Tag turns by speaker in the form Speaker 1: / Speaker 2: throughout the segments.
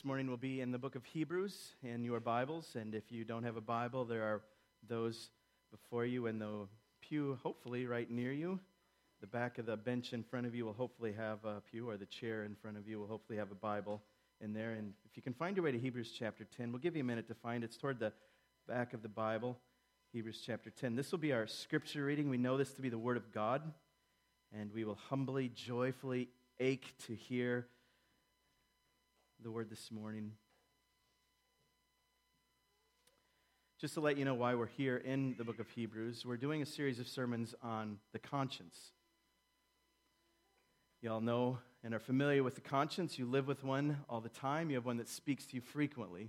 Speaker 1: this morning will be in the book of Hebrews in your Bibles, and if you don't have a Bible, there are those before you in the pew, hopefully right near you. The back of the bench in front of you will hopefully have a pew, or the chair in front of you will hopefully have a Bible in there. And if you can find your way to Hebrews chapter 10, we'll give you a minute to find it. It's toward the back of the Bible, Hebrews chapter 10. This will be our scripture reading. We know this to be the Word of God, and we will humbly, joyfully ache to hear the Word this morning. Just to let you know why we're here in the book of Hebrews, we're doing a series of sermons on the conscience. You all know and are familiar with the conscience. You live with one all the time. You have one that speaks to you frequently.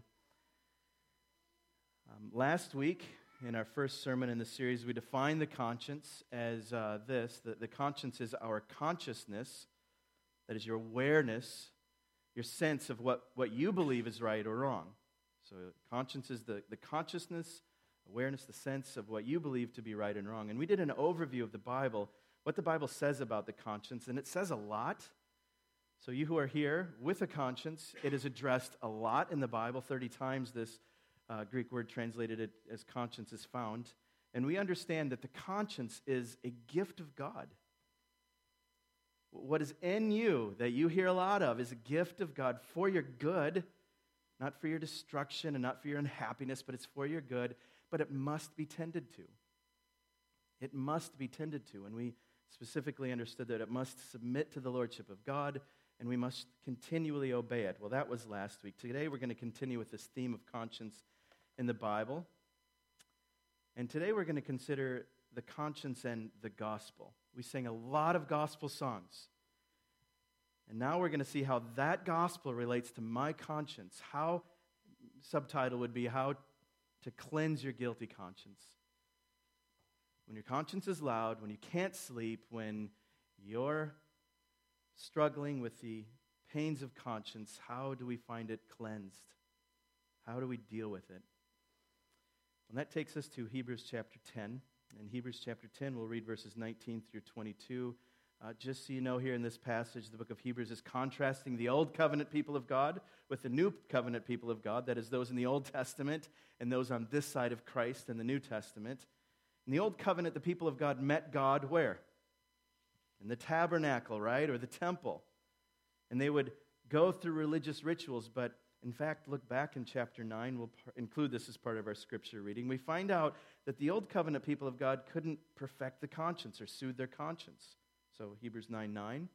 Speaker 1: Last week, in our first sermon in the series, we defined the conscience as this. The conscience is our consciousness, that is your awareness, your sense of what you believe is right or wrong. So conscience is the consciousness, awareness, the sense of what you believe to be right and wrong. And we did an overview of the Bible, what the Bible says about the conscience, and it says a lot. So you who are here with a conscience, it is addressed a lot in the Bible. 30 times this Greek word translated it as conscience is found. And we understand that the conscience is a gift of God. What is in you that you hear a lot of is a gift of God for your good, not for your destruction and not for your unhappiness, but it's for your good. But it must be tended to. It must be tended to. And we specifically understood that it must submit to the lordship of God, and we must continually obey it. Well, that was last week. Today we're going to continue with this theme of conscience in the Bible. And today we're going to consider the conscience and the gospel. We sang a lot of gospel songs. And now we're going to see how that gospel relates to my conscience. How, subtitle would be, how to cleanse your guilty conscience. When your conscience is loud, when you can't sleep, when you're struggling with the pains of conscience, how do we find it cleansed? How do we deal with it? And that takes us to Hebrews chapter 10. In Hebrews chapter 10, we'll read verses 19 through 22. Just so you know, here in this passage, the book of Hebrews is contrasting the old covenant people of God with the new covenant people of God, that is, those in the Old Testament and those on this side of Christ in the New Testament. In the Old Covenant, the people of God met God where? In the tabernacle, right, or the temple. And they would go through religious rituals, but in fact, look back in chapter 9. We'll include this as part of our scripture reading. We find out that the Old Covenant people of God couldn't perfect the conscience or soothe their conscience. So Hebrews 9:9.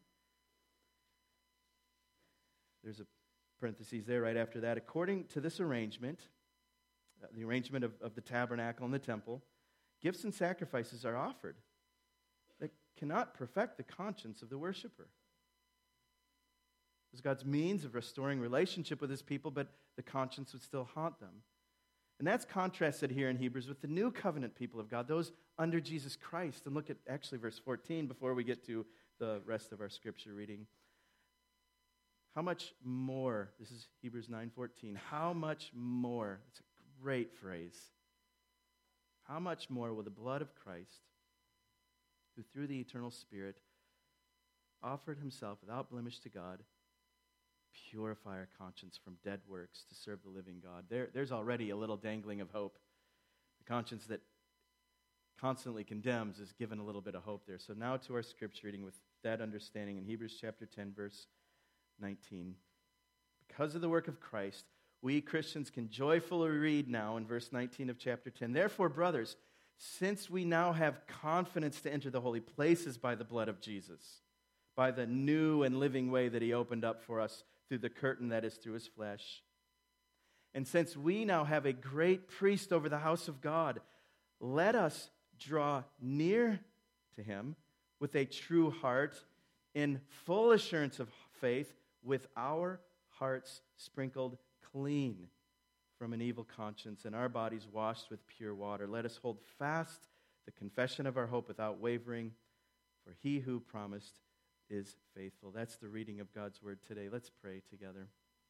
Speaker 1: There's a parenthesis there right after that. According to this arrangement, the arrangement of the tabernacle and the temple, gifts and sacrifices are offered that cannot perfect the conscience of the worshiper. It was God's means of restoring relationship with his people, but the conscience would still haunt them. And that's contrasted here in Hebrews with the new covenant people of God, those under Jesus Christ. And look at actually verse 14 before we get to the rest of our scripture reading. How much more, this is Hebrews 9:14, how much more, it's a great phrase, how much more will the blood of Christ, who through the eternal Spirit offered himself without blemish to God, purify our conscience from dead works to serve the living God. There's already a little dangling of hope. The conscience that constantly condemns is given a little bit of hope there. So now to our scripture reading with that understanding in Hebrews chapter 10, verse 19. Because of the work of Christ, we Christians can joyfully read now in verse 19 of chapter 10. Therefore, brothers, since we now have confidence to enter the holy places by the blood of Jesus, by the new and living way that he opened up for us through the curtain that is through his flesh. And since we now have a great priest over the house of God, let us draw near to him with a true heart, in full assurance of faith, with our hearts sprinkled clean from an evil conscience and our bodies washed with pure water. Let us hold fast the confession of our hope without wavering, for he who promised is faithful. That's the reading of God's word today. Let's pray together.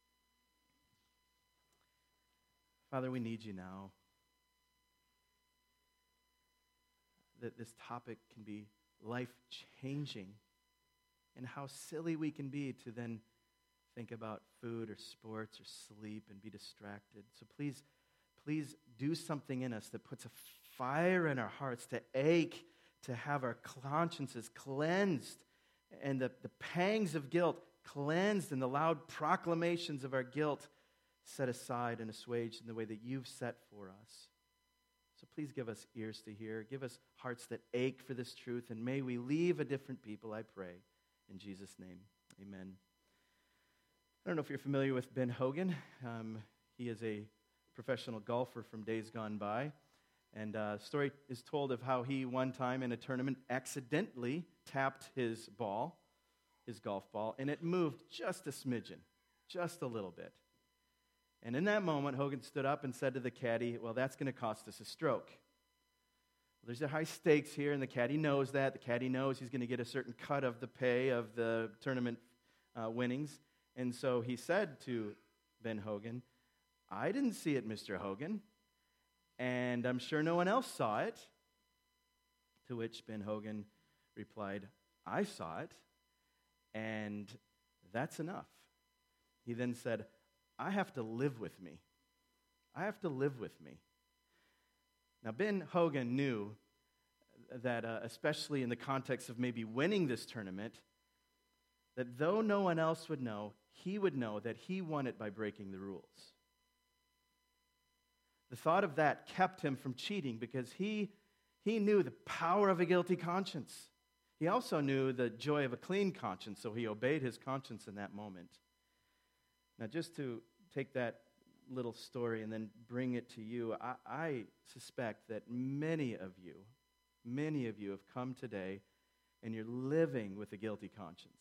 Speaker 1: Father, we need you now. That this topic can be life-changing, and how silly we can be to then think about food or sports or sleep and be distracted. So please do something in us that puts a fire in our hearts to ache, to have our consciences cleansed and the pangs of guilt cleansed and the loud proclamations of our guilt set aside and assuaged in the way that you've set for us. So please give us ears to hear. Give us hearts that ache for this truth, and may we leave a different people, I pray. In Jesus' name, amen. I don't know if you're familiar with Ben Hogan. He is a professional golfer from days gone by. And a story is told of how he one time in a tournament accidentally tapped his golf ball, and it moved just a smidgen, just a little bit. And in that moment, Hogan stood up and said to the caddy, well, that's going to cost us a stroke. Well, there's a high stakes here, and the caddy knows that. The caddy knows he's going to get a certain cut of the pay of the tournament winnings. And so he said to Ben Hogan, I didn't see it, Mr. Hogan, and I'm sure no one else saw it. To which Ben Hogan replied, I saw it, and that's enough. He then said, I have to live with me. I have to live with me. Now, Ben Hogan knew that, especially in the context of maybe winning this tournament, that though no one else would know, he would know that he won it by breaking the rules. The thought of that kept him from cheating because he knew the power of a guilty conscience. He also knew the joy of a clean conscience, so he obeyed his conscience in that moment. Now, just to take that little story and then bring it to you, I suspect that many of you have come today and you're living with a guilty conscience.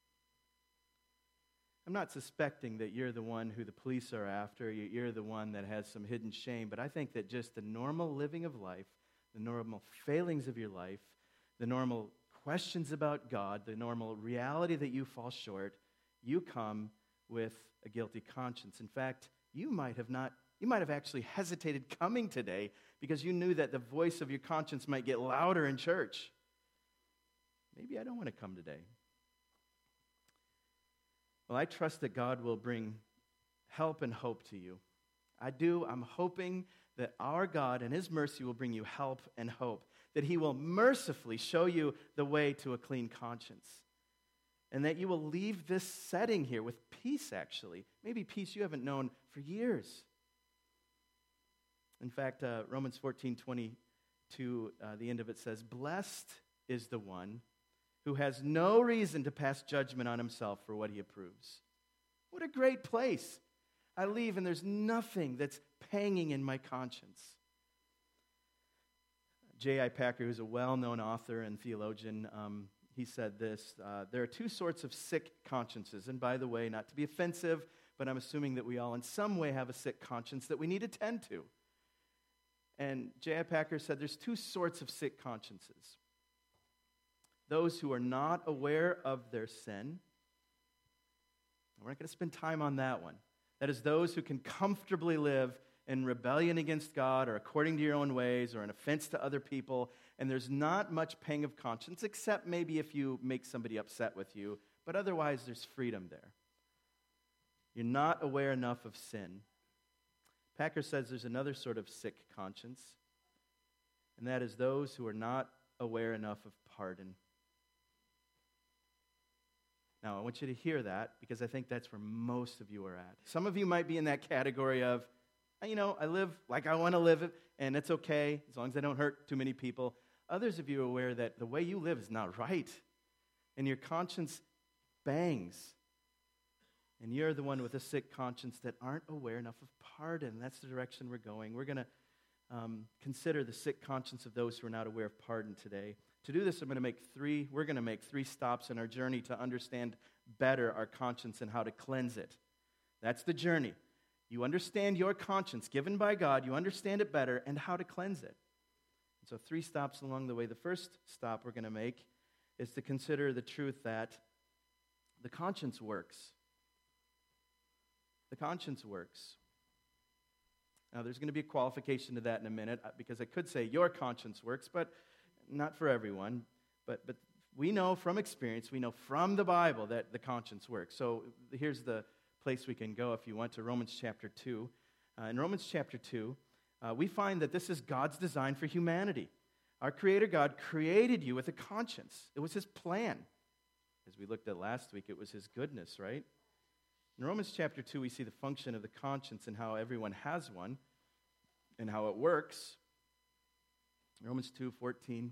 Speaker 1: I'm not suspecting that you're the one who the police are after, you're the one that has some hidden shame, but I think that just the normal living of life, the normal failings of your life, the normal questions about God, the normal reality that you fall short, you come with a guilty conscience. In fact, you might have actually hesitated coming today because you knew that the voice of your conscience might get louder in church. Maybe I don't want to come today. Well, I trust that God will bring help and hope to you. I do. I'm hoping that our God and His mercy will bring you help and hope, that He will mercifully show you the way to a clean conscience, and that you will leave this setting here with peace, actually. Maybe peace you haven't known for years. In fact, Romans 14:22, the end of it says, blessed is the one who has no reason to pass judgment on himself for what he approves. What a great place. I leave and there's nothing that's panging in my conscience. J.I. Packer, who's a well-known author and theologian, he said this, there are two sorts of sick consciences. And by the way, not to be offensive, but I'm assuming that we all in some way have a sick conscience that we need to tend to. And J.I. Packer said there's two sorts of sick consciences. Those who are not aware of their sin. We're not going to spend time on that one. That is those who can comfortably live in rebellion against God or according to your own ways or an offense to other people, and there's not much pang of conscience except maybe if you make somebody upset with you, but otherwise there's freedom there. You're not aware enough of sin. Packer says there's another sort of sick conscience, and that is those who are not aware enough of pardon. Now, I want you to hear that because I think that's where most of you are at. Some of you might be in that category of, I live like I want to live it, and it's okay as long as I don't hurt too many people. Others of you are aware that the way you live is not right, and your conscience bangs. And you're the one with a sick conscience that aren't aware enough of pardon. That's the direction we're going. We're going to consider the sick conscience of those who are not aware of pardon today. To do this, we're going to make three stops in our journey to understand better our conscience and how to cleanse it. That's the journey. You understand your conscience given by God, you understand it better, and how to cleanse it. And so 3 stops along the way. The first stop we're going to make is to consider the truth that the conscience works. The conscience works. Now, there's going to be a qualification to that in a minute because I could say your conscience works, but not for everyone. But we know from experience, we know from the Bible that the conscience works. So here's the place we can go if you want to Romans chapter 2. In Romans chapter 2, we find that this is God's design for humanity. Our Creator God created you with a conscience. It was His plan. As we looked at last week, it was His goodness, right? In Romans chapter 2, we see the function of the conscience and how everyone has one and how it works. Romans 2:14.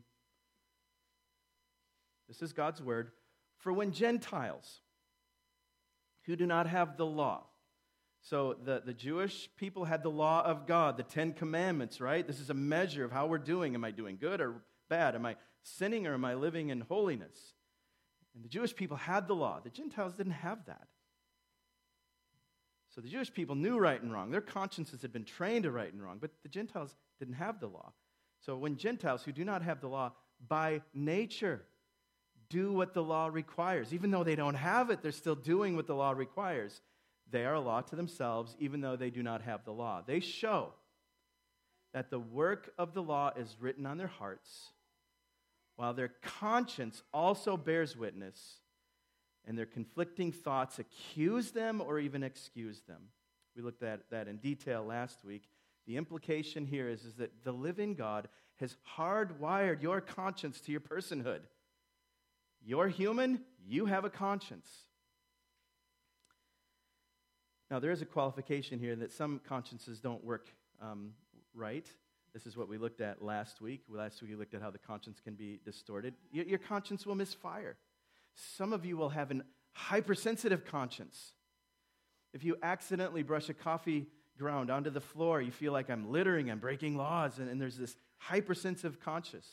Speaker 1: This is God's word. For when Gentiles who do not have the law. So the Jewish people had the law of God, the 10 Commandments, right? This is a measure of how we're doing. Am I doing good or bad? Am I sinning or am I living in holiness? And the Jewish people had the law. The Gentiles didn't have that. So the Jewish people knew right and wrong. Their consciences had been trained to right and wrong, but the Gentiles didn't have the law. So when Gentiles who do not have the law by nature do what the law requires, even though they don't have it, they're still doing what the law requires. They are a law to themselves, even though they do not have the law. They show that the work of the law is written on their hearts, while their conscience also bears witness, and their conflicting thoughts accuse them or even excuse them. We looked at that in detail last week. The implication here is that the living God has hardwired your conscience to your personhood. You're human, you have a conscience. Now, there is a qualification here that some consciences don't work right. This is what we looked at last week. Last week we looked at how the conscience can be distorted. Your conscience will misfire. Some of you will have an hypersensitive conscience. If you accidentally brush a coffee ground onto the floor, you feel like I'm littering, I'm breaking laws, and there's this hypersensitive conscience.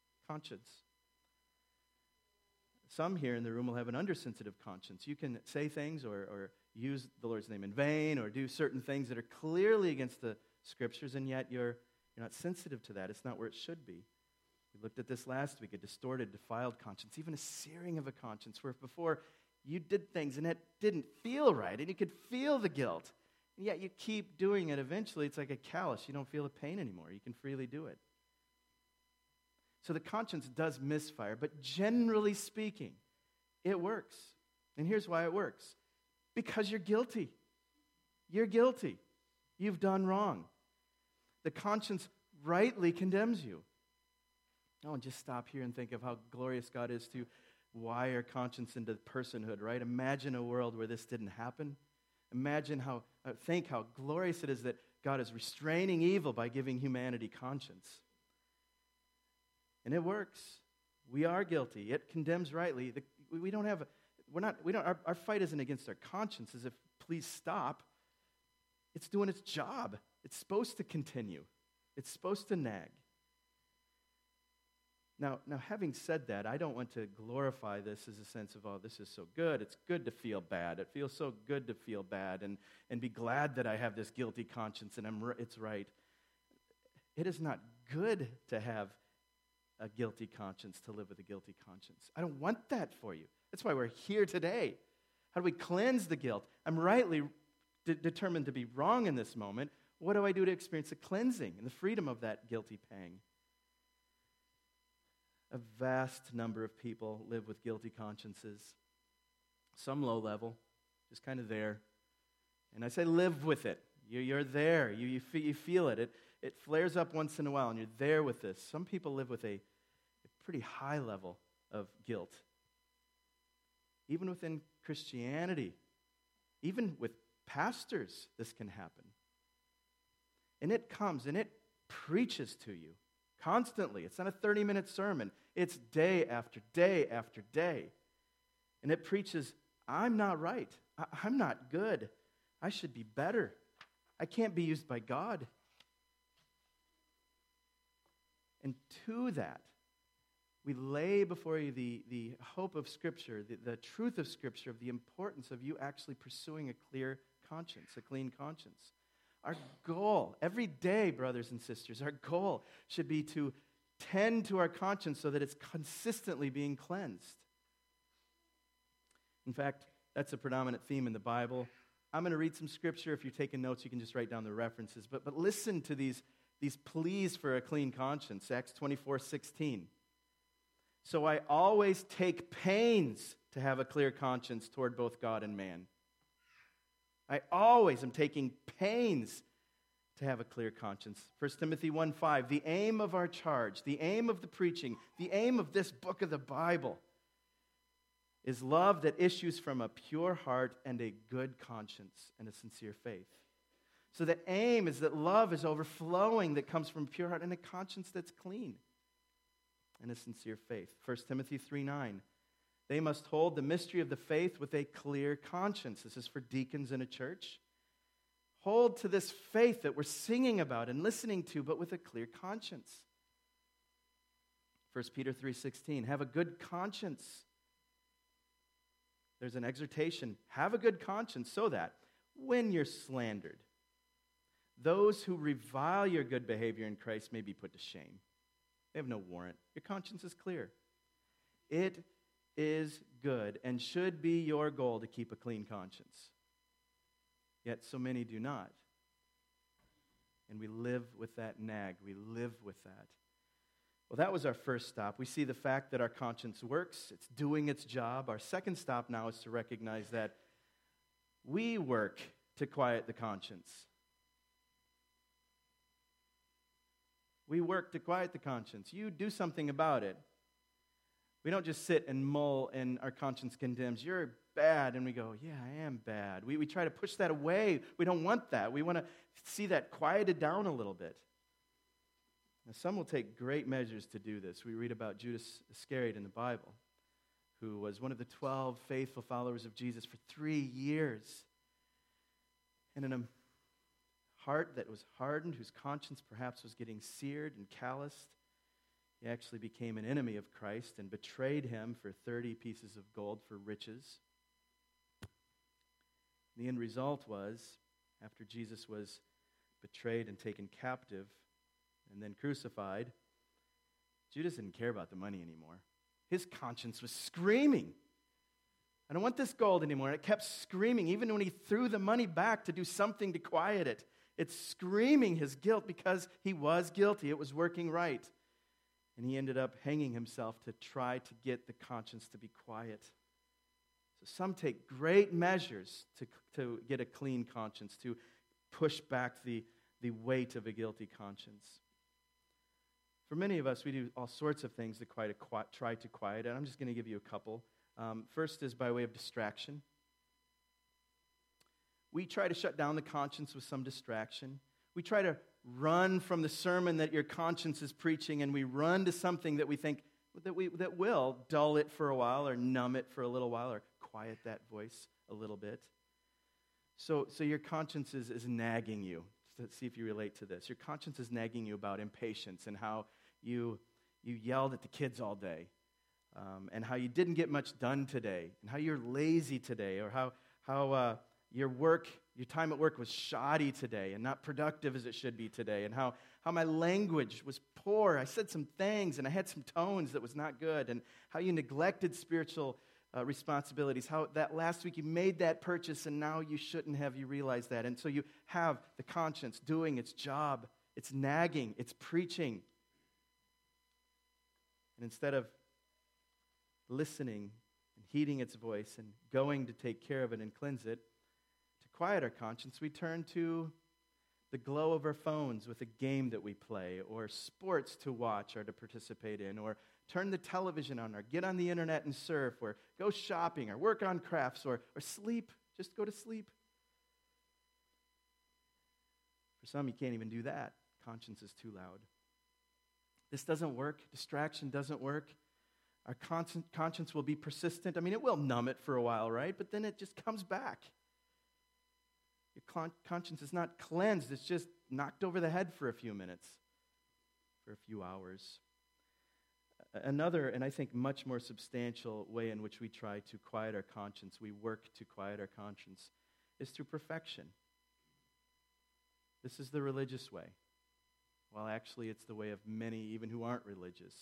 Speaker 1: Some here in the room will have an undersensitive conscience. You can say things or use the Lord's name in vain or do certain things that are clearly against the Scriptures, and yet you're not sensitive to that. It's not where it should be. We looked at this last week, a distorted, defiled conscience, even a searing of a conscience, where before you did things and it didn't feel right, and you could feel the guilt, and yet you keep doing it. Eventually, it's like a callus. You don't feel the pain anymore. You can freely do it. So the conscience does misfire, but generally speaking, it works. And here's why it works. Because you're guilty. You're guilty. You've done wrong. The conscience rightly condemns you. Oh, and just stop here and think of how glorious God is to wire conscience into personhood, right? Imagine a world where this didn't happen. Think how glorious it is that God is restraining evil by giving humanity conscience. And it works. We are guilty. It condemns rightly. Our fight isn't against our conscience as if, please stop. It's doing its job. It's supposed to continue. It's supposed to nag. Now, having said that, I don't want to glorify this as a sense of, oh, this is so good. It's good to feel bad. It feels so good to feel bad and be glad that I have this guilty conscience and it's right. It is not good to have a guilty conscience, to live with a guilty conscience. I don't want that for you. That's why we're here today. How do we cleanse the guilt? I'm rightly determined to be wrong in this moment. What do I do to experience the cleansing and the freedom of that guilty pang? A vast number of people live with guilty consciences. Some low level, just kind of there. And I say live with it. You're there. You feel it. It flares up once in a while, and you're there with this. Some people live with a pretty high level of guilt. Even within Christianity, even with pastors, this can happen. And it comes and it preaches to you constantly. It's not a 30-minute sermon. It's day after day after day. And it preaches, I'm not right. I'm not good. I should be better. I can't be used by God. And to that, we lay before you the hope of Scripture, the truth of Scripture, of the importance of you actually pursuing a clear conscience, a clean conscience. Our goal, every day, brothers and sisters, our goal should be to tend to our conscience so that it's consistently being cleansed. In fact, that's a predominant theme in the Bible. I'm going to read some Scripture. If you're taking notes, you can just write down the references. But listen to these pleas for a clean conscience. Acts 24:16. So I always take pains to have a clear conscience toward both God and man. I always am taking pains to have a clear conscience. 1 Timothy 1:5, the aim of our charge, the aim of the preaching, the aim of this book of the Bible is love that issues from a pure heart and a good conscience and a sincere faith. So the aim is that love is overflowing that comes from a pure heart and a conscience that's clean and a sincere faith. 1 Timothy 3:9, they must hold the mystery of the faith with a clear conscience. This is for deacons in a church. Hold to this faith that we're singing about and listening to, but with a clear conscience. 1 Peter 3:16, have a good conscience. There's an exhortation, have a good conscience so that when you're slandered, those who revile your good behavior in Christ may be put to shame. They have no warrant. Your conscience is clear. It is good and should be your goal to keep a clean conscience. Yet so many do not. And we live with that nag. We live with that. Well, that was our first stop. We see the fact that our conscience works. It's doing its job. Our second stop now is to recognize that we work to quiet the conscience. We work to quiet the conscience. You do something about it. We don't just sit and mull and our conscience condemns. You're bad. And we go, yeah, I am bad. We try to push that away. We don't want that. We want to see that quieted down a little bit. Now, some will take great measures to do this. We read about Judas Iscariot in the Bible, who was one of the 12 faithful followers of Jesus for 3 years. And in a heart that was hardened, whose conscience perhaps was getting seared and calloused, he actually became an enemy of Christ and betrayed him for 30 pieces of gold for riches. The end result was, after Jesus was betrayed and taken captive and then crucified, Judas didn't care about the money anymore. His conscience was screaming, I don't want this gold anymore. And it kept screaming, even when he threw the money back to do something to quiet it. It's screaming his guilt because he was guilty. It was working right. And he ended up hanging himself to try to get the conscience to be quiet. So some take great measures to get a clean conscience, to push back the weight of a guilty conscience. For many of us, we do all sorts of things to try to quiet it. I'm just going to give you a couple. First is by way of distraction. We try to shut down the conscience with some distraction. We try to run from the sermon that your conscience is preaching, and we run to something that we think that will dull it for a while or numb it for a little while or quiet that voice a little bit. So your conscience is nagging you. Let's see if you relate to this. Your conscience is nagging you about impatience and how you yelled at the kids all day, and how you didn't get much done today, and how you're lazy today, or how your time at work was shoddy today and not productive as it should be today, and how my language was poor. I said some things and I had some tones that was not good, and how you neglected spiritual responsibilities, how that last week you made that purchase and now you shouldn't have, you realize that. And so you have the conscience doing its job. It's nagging, it's preaching. And instead of listening and heeding its voice and going to take care of it and cleanse it, to quiet our conscience, we turn to the glow of our phones with a game that we play, or sports to watch or to participate in, or turn the television on, or get on the internet and surf, or go shopping, or work on crafts, or sleep. Just go to sleep. For some, you can't even do that. Conscience is too loud. This doesn't work. Distraction doesn't work. Our conscience will be persistent. I mean, it will numb it for a while, right? But then it just comes back. Your conscience is not cleansed. It's just knocked over the head for a few minutes, for a few hours. Another, and I think much more substantial way in which we try to quiet our conscience, we work to quiet our conscience, is through perfection. This is the religious way. Well, actually, it's the way of many, even who aren't religious.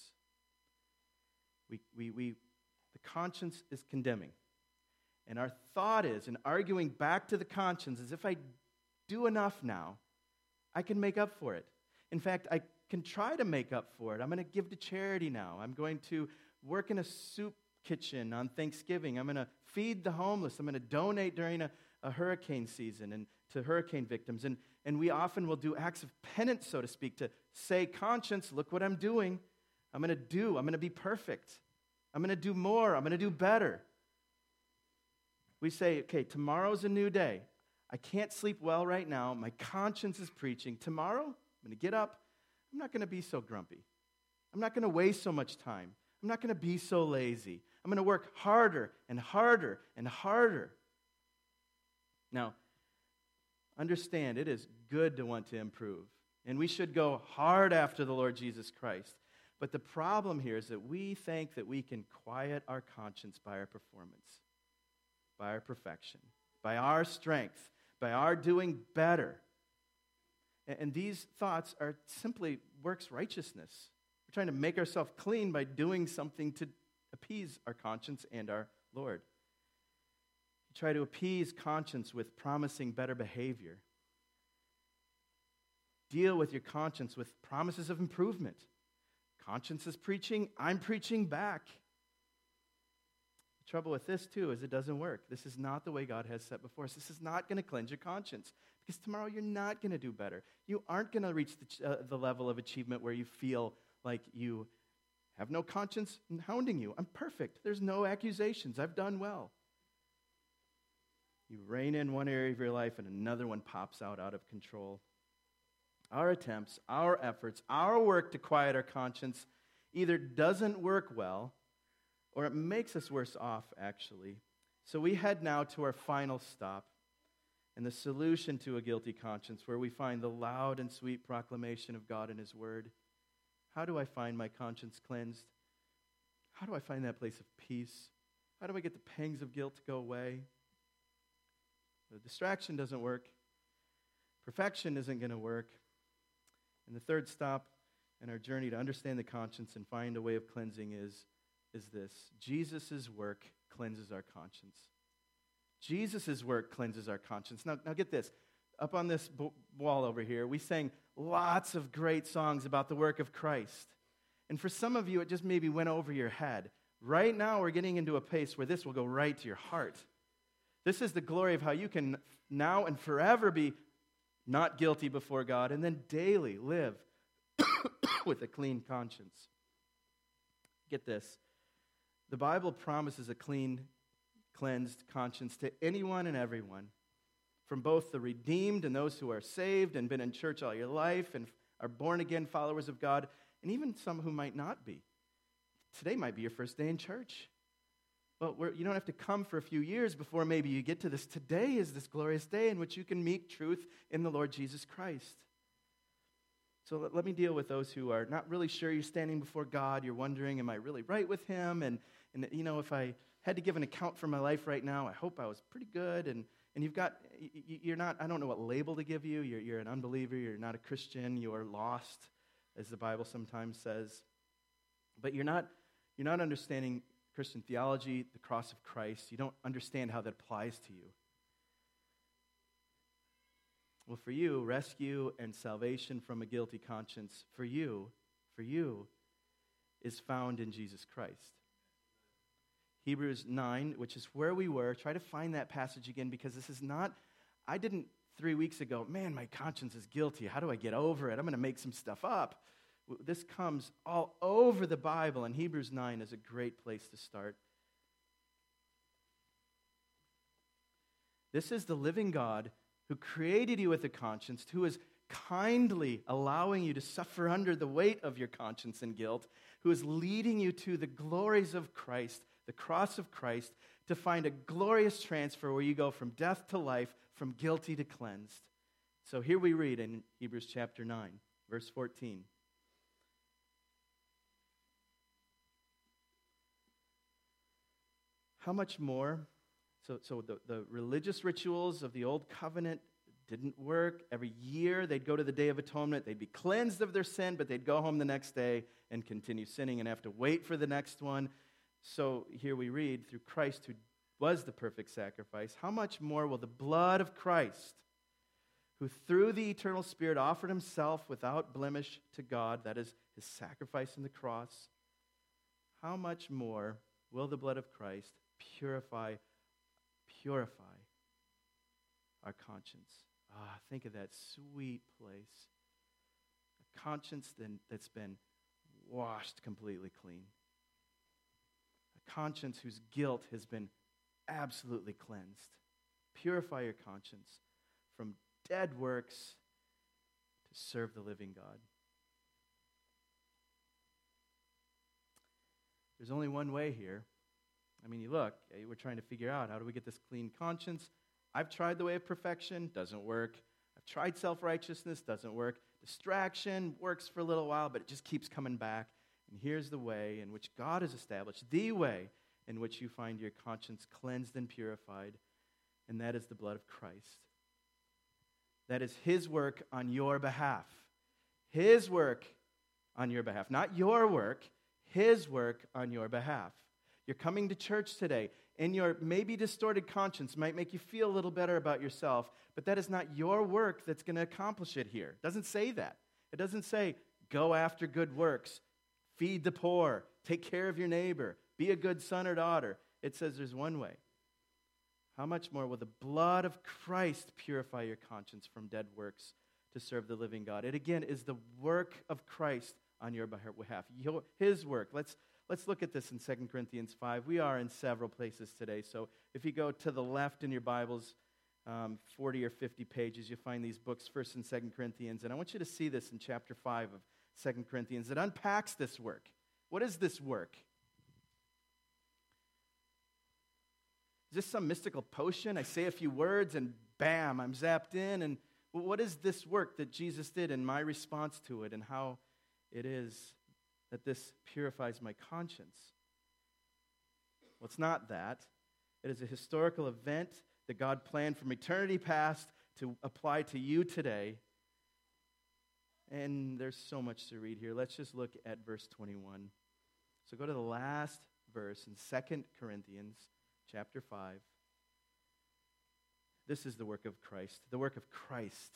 Speaker 1: The conscience is condemning. And our thought is, in arguing back to the conscience, is if I do enough now, I can make up for it. In fact, I can try to make up for it. I'm going to give to charity now. I'm going to work in a soup kitchen on Thanksgiving. I'm going to feed the homeless. I'm going to donate during a hurricane season and to hurricane victims. And we often will do acts of penance, so to speak, to say, conscience, look what I'm doing. I'm going to be perfect. I'm going to do more. I'm going to do better. We say, okay, tomorrow's a new day. I can't sleep well right now. My conscience is preaching. Tomorrow, I'm going to get up. I'm not going to be so grumpy. I'm not going to waste so much time. I'm not going to be so lazy. I'm going to work harder and harder and harder. Now, understand, it is good to want to improve. And we should go hard after the Lord Jesus Christ. But the problem here is that we think that we can quiet our conscience by our performance, by our perfection, by our strength, by our doing better. And these thoughts are simply works righteousness. We're trying to make ourselves clean by doing something to appease our conscience and our Lord. You try to appease conscience with promising better behavior. Deal with your conscience with promises of improvement. Conscience is preaching, I'm preaching back. The trouble with this, too, is it doesn't work. This is not the way God has set before us. This is not going to cleanse your conscience, because tomorrow you're not going to do better. You aren't going to reach the level of achievement where you feel like you have no conscience hounding you. I'm perfect. There's no accusations. I've done well. You rein in one area of your life and another one pops out of control. Our attempts, our efforts, our work to quiet our conscience either doesn't work well or it makes us worse off, actually. So we head now to our final stop and the solution to a guilty conscience, where we find the loud and sweet proclamation of God and His Word. How do I find my conscience cleansed? How do I find that place of peace? How do I get the pangs of guilt to go away? The distraction doesn't work. Perfection isn't going to work. And the third stop in our journey to understand the conscience and find a way of cleansing is this. Jesus' work cleanses our conscience. Jesus' work cleanses our conscience. Now get this. Up on this wall over here, we sang lots of great songs about the work of Christ. And for some of you, it just maybe went over your head. Right now, we're getting into a pace where this will go right to your heart. This is the glory of how you can now and forever be not guilty before God, and then daily live with a clean conscience. Get this. The Bible promises a clean, cleansed conscience to anyone and everyone, from both the redeemed and those who are saved and been in church all your life and are born-again followers of God, and even some who might not be. Today might be your first day in church. Well, you don't have to come for a few years before maybe you get to this. Today is this glorious day in which you can meet truth in the Lord Jesus Christ. So let me deal with those who are not really sure. You're standing before God. You're wondering, am I really right with Him? And you know, if I had to give an account for my life right now, I hope I was pretty good. And you're not, I don't know what label to give you. You're an unbeliever. You're not a Christian. You are lost, as the Bible sometimes says. But you're not understanding Christian theology, the cross of Christ. You don't understand how that applies to you. Well, for you, rescue and salvation from a guilty conscience, for you, is found in Jesus Christ. Hebrews 9, which is where we were, try to find that passage again, because this is not, I didn't 3 weeks ago, man, my conscience is guilty. How do I get over it? I'm going to make some stuff up. This comes all over the Bible, and Hebrews 9 is a great place to start. This is the living God who created you with a conscience, who is kindly allowing you to suffer under the weight of your conscience and guilt, who is leading you to the glories of Christ, the cross of Christ, to find a glorious transfer where you go from death to life, from guilty to cleansed. So here we read in Hebrews chapter 9, verse 14. How much more? So the religious rituals of the old covenant didn't work. Every year they'd go to the Day of Atonement. They'd be cleansed of their sin, but they'd go home the next day and continue sinning and have to wait for the next one. So here we read, through Christ, who was the perfect sacrifice, how much more will the blood of Christ, who through the eternal Spirit offered Himself without blemish to God, that is His sacrifice on the cross, how much more will the blood of Christ purify our conscience? Think of that sweet place. A conscience that's been washed completely clean. A conscience whose guilt has been absolutely cleansed. Purify your conscience from dead works to serve the living God. There's only one way here. I mean, you look, we're trying to figure out, how do we get this clean conscience? I've tried the way of perfection, doesn't work. I've tried self-righteousness, doesn't work. Distraction works for a little while, but it just keeps coming back. And here's the way in which God has established, the way in which you find your conscience cleansed and purified, and that is the blood of Christ. That is His work on your behalf. His work on your behalf. Not your work, His work on your behalf. You're coming to church today, and your maybe distorted conscience might make you feel a little better about yourself, but that is not your work that's going to accomplish it here. It doesn't say that. It doesn't say, go after good works, feed the poor, take care of your neighbor, be a good son or daughter. It says there's one way. How much more will the blood of Christ purify your conscience from dead works to serve the living God? It again is the work of Christ on your behalf, His work. Let's look at this in 2 Corinthians 5. We are in several places today, so if you go to the left in your Bibles, 40 or 50 pages, you'll find these books, 1st and 2nd Corinthians, and I want you to see this in chapter 5 of 2 Corinthians. It unpacks this work. What is this work? Is this some mystical potion? I say a few words and bam, I'm zapped in. And what is this work that Jesus did and my response to it and how it is that this purifies my conscience? Well, it's not that. It is a historical event that God planned from eternity past to apply to you today. And there's so much to read here. Let's just look at verse 21. So go to the last verse in 2 Corinthians chapter 5. This is the work of Christ. The work of Christ.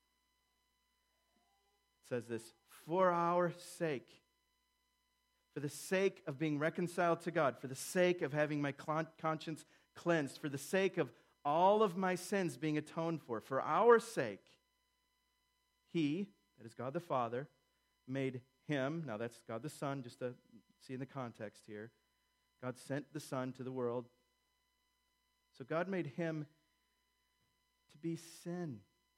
Speaker 1: It says this, for our sake, for the sake of being reconciled to God, for the sake of having my conscience cleansed, for the sake of all of my sins being atoned for our sake, He, that is God the Father, made Him, now that's God the Son, just to see in the context here. God sent the Son to the world. So God made Him to be sin.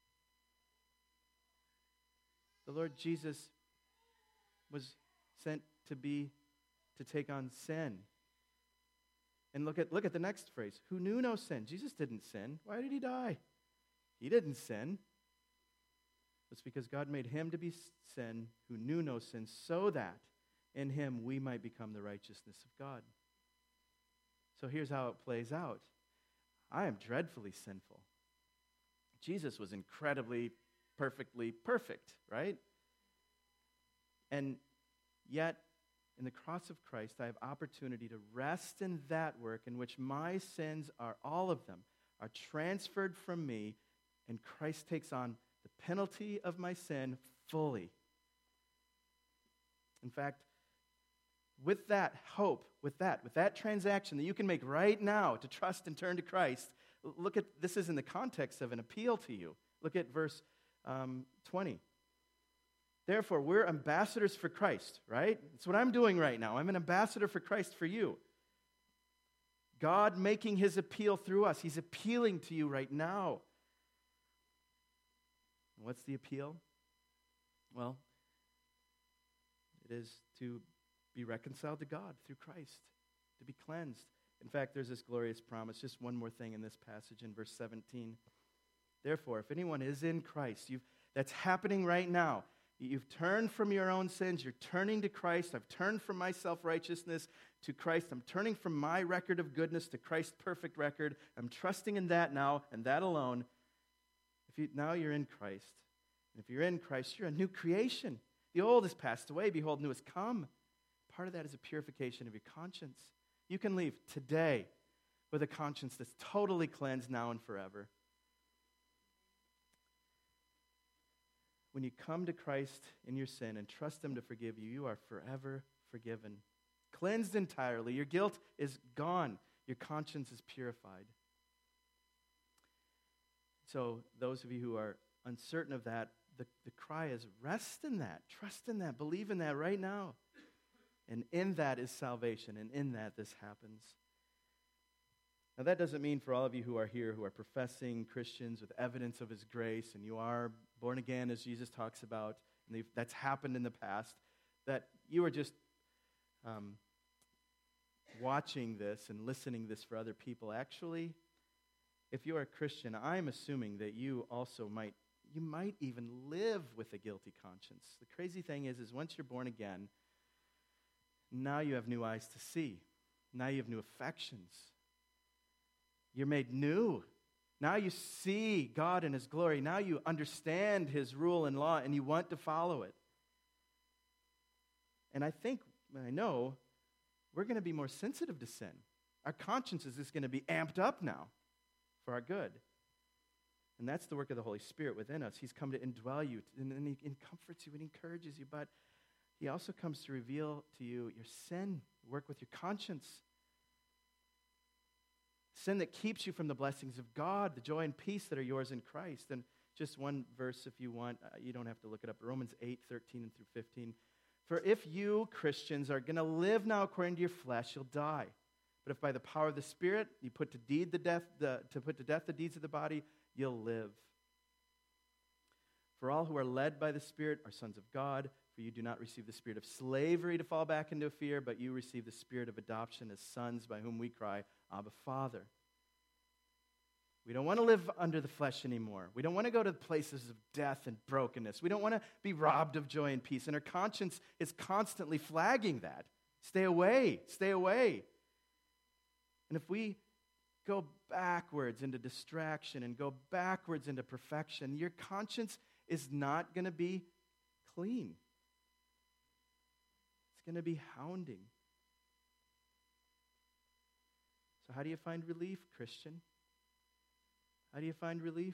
Speaker 1: The Lord Jesus was sent to take on sin. And look at the next phrase. Who knew no sin? Jesus didn't sin. Why did He die? He didn't sin. It's because God made Him to be sin who knew no sin, so that in Him we might become the righteousness of God. So here's how it plays out. I am dreadfully sinful. Jesus was incredibly, perfectly perfect, right? And yet, in the cross of Christ, I have opportunity to rest in that work in which my sins are, all of them, are transferred from me, and Christ takes on the penalty of my sin fully. In fact, with that hope, with that transaction that you can make right now to trust and turn to Christ, look at, this is in the context of an appeal to you. Look at verse 20. Therefore, we're ambassadors for Christ, right? That's what I'm doing right now. I'm an ambassador for Christ for you. God making His appeal through us. He's appealing to you right now. What's the appeal? Well, it is to be reconciled to God through Christ, to be cleansed. In fact, there's this glorious promise. Just one more thing in this passage in verse 17. Therefore, if anyone is in Christ, that's happening right now. You've turned from your own sins. You're turning to Christ. I've turned from my self-righteousness to Christ. I'm turning from my record of goodness to Christ's perfect record. I'm trusting in that now and that alone. Now you're in Christ. And if you're in Christ, you're a new creation. The old has passed away. Behold, new has come. Part of that is a purification of your conscience. You can leave today with a conscience that's totally cleansed now and forever. When you come to Christ in your sin and trust Him to forgive you, you are forever forgiven. cleansed entirely. Your guilt is gone. Your conscience is purified. So those of you who are uncertain of that, the cry is rest in that, trust in that, believe in that right now. And in that is salvation, and in that this happens. Now that doesn't mean for all of you who are here, who are professing Christians with evidence of His grace, and you are born again as Jesus talks about, and that's happened in the past, that you are just watching this and listening this for other people. Actually, if you are a Christian, I'm assuming that you also might even live with a guilty conscience. The crazy thing is once you're born again, now you have new eyes to see. Now you have new affections. You're made new. Now you see God in His glory. Now you understand His rule and law, and you want to follow it. And I know, we're going to be more sensitive to sin. Our conscience is just going to be amped up now for our good. And that's the work of the Holy Spirit within us. He's come to indwell you, and He comforts you and encourages you, but He also comes to reveal to you your sin, work with your conscience. Sin that keeps you from the blessings of God, the joy and peace that are yours in Christ. And just one verse if you want, you don't have to look it up, Romans 8:13 and through 15. For if you, Christians, are going to live now according to your flesh, you'll die. But if by the power of the Spirit you put to death the deeds of the body, you'll live. For all who are led by the Spirit are sons of God. For you do not receive the spirit of slavery to fall back into fear, but you receive the spirit of adoption as sons, by whom we cry, Abba, Father. We don't want to live under the flesh anymore. We don't want to go to places of death and brokenness. We don't want to be robbed of joy and peace. And our conscience is constantly flagging that. Stay away, stay away. And if we go backwards into distraction and go backwards into perfection, your conscience is not going to be clean. It's going to be hounding. So how do you find relief, Christian? How do you find relief?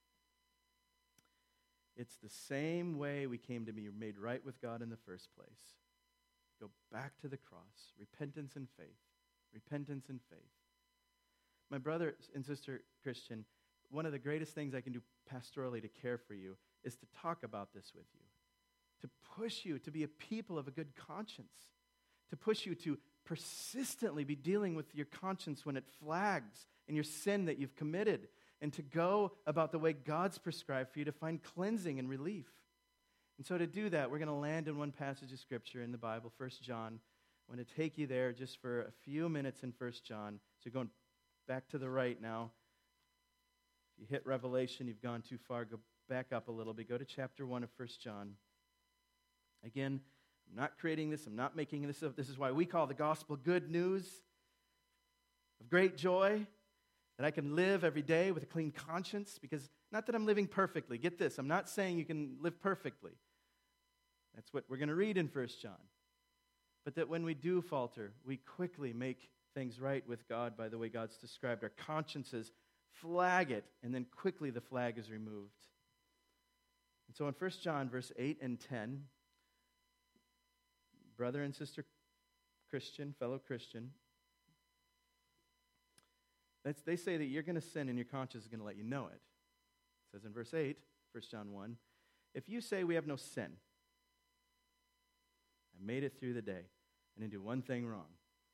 Speaker 1: It's the same way we came to be made right with God in the first place. Go back to the cross. Repentance and faith. Repentance and faith. My brother and sister Christian, one of the greatest things I can do pastorally to care for you is to talk about this with you, to push you to be a people of a good conscience, to push you to persistently be dealing with your conscience when it flags in your sin that you've committed, and to go about the way God's prescribed for you to find cleansing and relief. And so to do that, we're going to land in one passage of Scripture in the Bible, 1 John. I want to take you there just for a few minutes in 1 John. So going back to the right now. If you hit Revelation, you've gone too far. Go back up a little bit. Go to chapter 1 of 1 John. Again, I'm not creating this. I'm not making this up. This is why we call the gospel good news of great joy, that I can live every day with a clean conscience, because not that I'm living perfectly. Get this. I'm not saying you can live perfectly. That's what we're going to read in 1 John. But that when we do falter, we quickly make things right with God by the way God's described. Our consciences flag it, and then quickly the flag is removed. And so in 1 John verse 8 and 10, brother and sister Christian, fellow Christian, they say that you're going to sin and your conscience is going to let you know it. It says in verse 8, 1 John 1, if you say we have no sin, I made it through the day, and didn't do one thing wrong.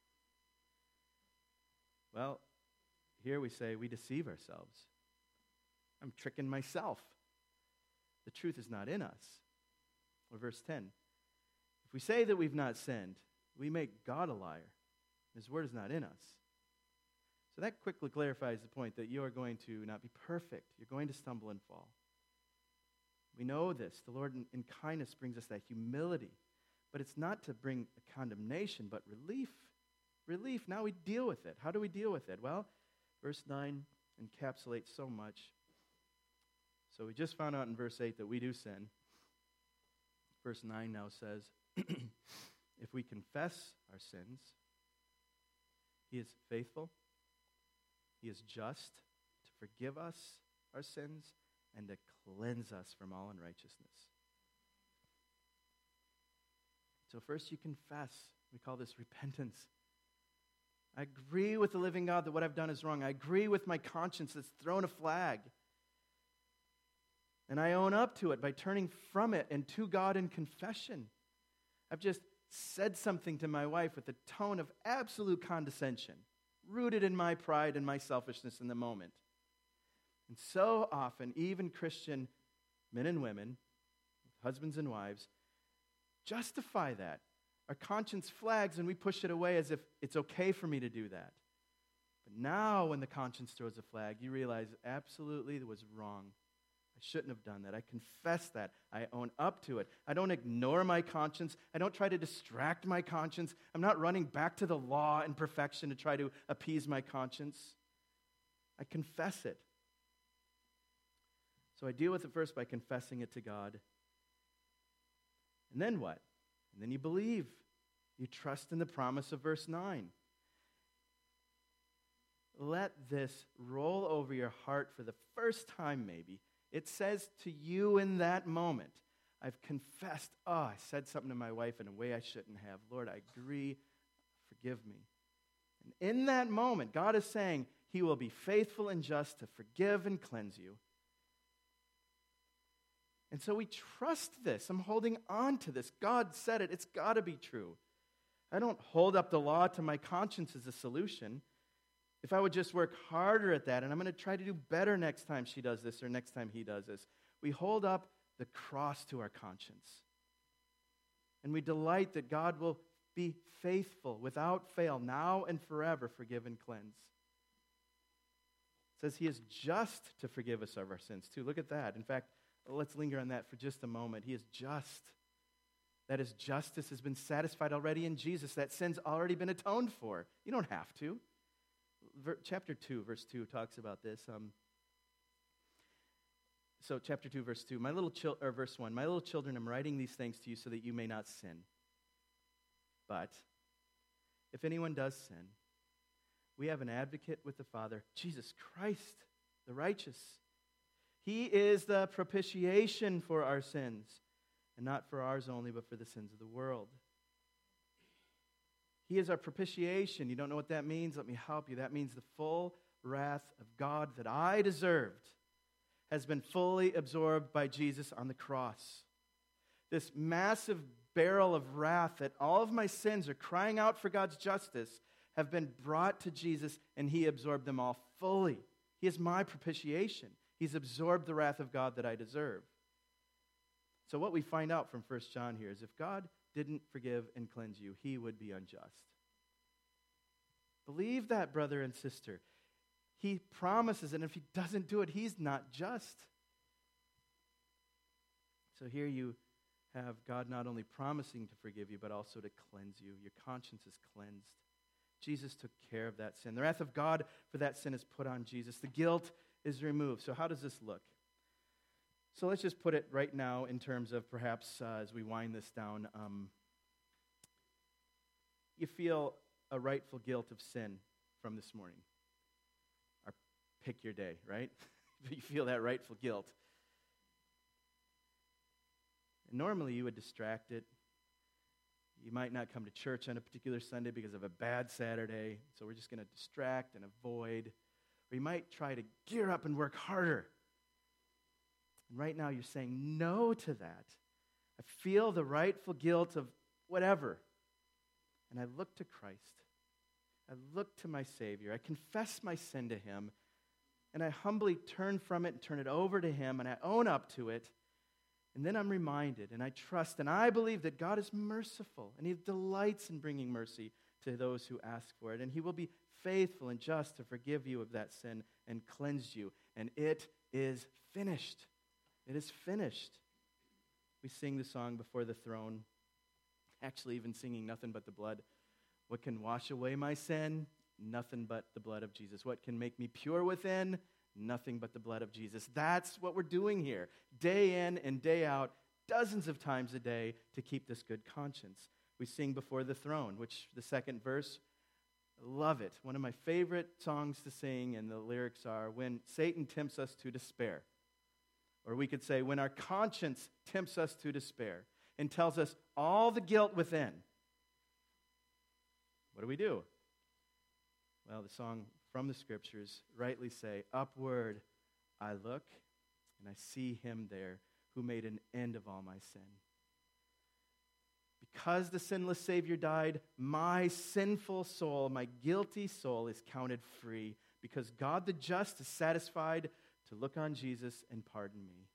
Speaker 1: Well, here we say we deceive ourselves. I'm tricking myself. The truth is not in us. Or verse 10, if we say that we've not sinned, we make God a liar. His word is not in us. So that quickly clarifies the point that you are going to not be perfect. You're going to stumble and fall. We know this. The Lord in kindness brings us that humility. But it's not to bring a condemnation, but relief. Relief. Now we deal with it. How do we deal with it? Well, verse 9 encapsulates so much. So we just found out in verse 8 that we do sin. Verse 9 now says, if we confess our sins, He is faithful, He is just to forgive us our sins and to cleanse us from all unrighteousness. So first you confess. We call this repentance. I agree with the living God that what I've done is wrong. I agree with my conscience that's thrown a flag. And I own up to it by turning from it and to God in confession. I've just said something to my wife with a tone of absolute condescension, rooted in my pride and my selfishness in the moment. And so often, even Christian men and women, husbands and wives, justify that. Our conscience flags and we push it away as if it's okay for me to do that. But now when the conscience throws a flag, you realize absolutely it was wrong. I shouldn't have done that. I confess that. I own up to it. I don't ignore my conscience. I don't try to distract my conscience. I'm not running back to the law and perfection to try to appease my conscience. I confess it. So I deal with it first by confessing it to God. And then what? And then you believe. You trust in the promise of verse 9. Let this roll over your heart for the first time, maybe. It says to you in that moment, I've confessed, I said something to my wife in a way I shouldn't have. Lord, I agree. Forgive me. And in that moment, God is saying he will be faithful and just to forgive and cleanse you. And so we trust this. I'm holding on to this. God said it. It's got to be true. I don't hold up the law to my conscience as a solution. If I would just work harder at that, and I'm going to try to do better next time she does this or next time he does this, we hold up the cross to our conscience. And we delight that God will be faithful, without fail, now and forever, forgive and cleanse. It says he is just to forgive us of our sins, too. Look at that. In fact, let's linger on that for just a moment. He is just. That his justice has been satisfied already in Jesus. That sin's already been atoned for. You don't have to. Chapter 2, verse 2 talks about this. So chapter 2, verse 2, verse 1, my little children, I'm writing these things to you so that you may not sin. But if anyone does sin, we have an advocate with the Father, Jesus Christ, the righteous. He is the propitiation for our sins, and not for ours only, but for the sins of the world. He is our propitiation. You don't know what that means? Let me help you. That means the full wrath of God that I deserved has been fully absorbed by Jesus on the cross. This massive barrel of wrath that all of my sins are crying out for God's justice have been brought to Jesus, and he absorbed them all fully. He is my propitiation. He's absorbed the wrath of God that I deserve. So what we find out from 1 John here is if God didn't forgive and cleanse you, he would be unjust. Believe that, brother and sister. He promises, and if he doesn't do it, he's not just. So here you have God not only promising to forgive you, but also to cleanse you. Your conscience is cleansed. Jesus took care of that sin. The wrath of God for that sin is put on Jesus. The guilt is removed. So how does this look? So let's just put it right now in terms of perhaps as we wind this down, you feel a rightful guilt of sin from this morning. Or pick your day, right? You feel that rightful guilt. And normally you would distract it. You might not come to church on a particular Sunday because of a bad Saturday, so we're just going to distract and avoid. Or you might try to gear up and work harder. And right now you're saying no to that. I feel the rightful guilt of whatever. And I look to Christ. I look to my Savior. I confess my sin to him. And I humbly turn from it and turn it over to him. And I own up to it. And then I'm reminded and I trust and I believe that God is merciful. And he delights in bringing mercy to those who ask for it. And he will be faithful and just to forgive you of that sin and cleanse you. And it is finished. It is finished. We sing the song Before the Throne, actually even singing Nothing But the Blood. What can wash away my sin? Nothing but the blood of Jesus. What can make me pure within? Nothing but the blood of Jesus. That's what we're doing here, day in and day out, dozens of times a day to keep this good conscience. We sing Before the Throne, which the second verse, love it. One of my favorite songs to sing, and the lyrics are, when Satan tempts us to despair. Or we could say, when our conscience tempts us to despair and tells us all the guilt within. what do? Well, the song from the Scriptures rightly say, "Upward I look, and I see him there who made an end of all my sin." Because the sinless Savior died, my sinful soul, my guilty soul is counted free, because God the just is satisfied to look on Jesus and pardon me.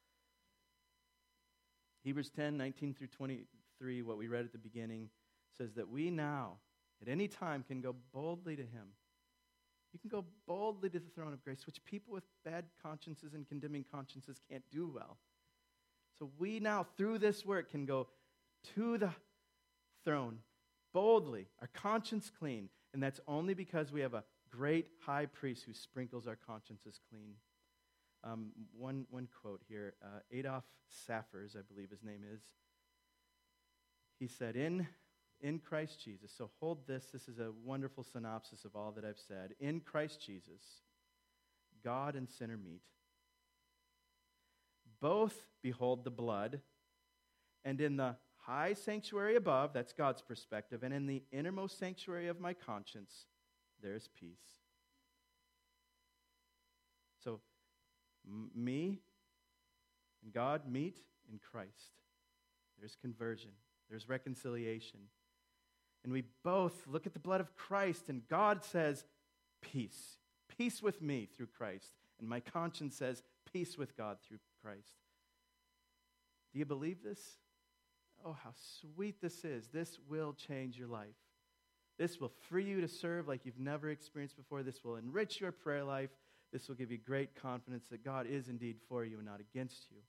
Speaker 1: Hebrews 10, 19 through 23, what we read at the beginning, says that we now, at any time, can go boldly to him. You can go boldly to the throne of grace, which people with bad consciences and condemning consciences can't do well. So we now, through this work, can go to the throne boldly, our conscience clean. And that's only because we have a great high priest who sprinkles our consciences clean. One quote here, Adolf Saffers, I believe his name is. He said, in Christ Jesus, so hold this is a wonderful synopsis of all that I've said. In Christ Jesus, God and sinner meet. Both behold the blood, and in the high sanctuary above, that's God's perspective, and in the innermost sanctuary of my conscience, there is peace. So, me and God meet in Christ. There's conversion. There's reconciliation. And we both look at the blood of Christ, and God says, peace. Peace with me through Christ. And my conscience says, peace with God through Christ. Do you believe this? Oh, how sweet this is. This will change your life. This will free you to serve like you've never experienced before. This will enrich your prayer life. This will give you great confidence that God is indeed for you and not against you.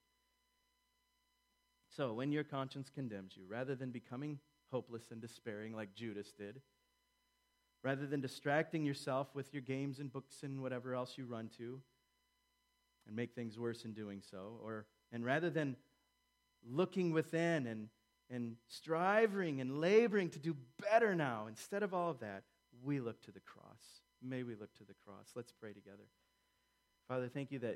Speaker 1: So, when your conscience condemns you, rather than becoming hopeless and despairing like Judas did, rather than distracting yourself with your games and books and whatever else you run to and make things worse in doing so, and rather than looking within and striving and laboring to do better now, instead of all of that, we look to the cross. May we look to the cross. Let's pray together. Father, thank you that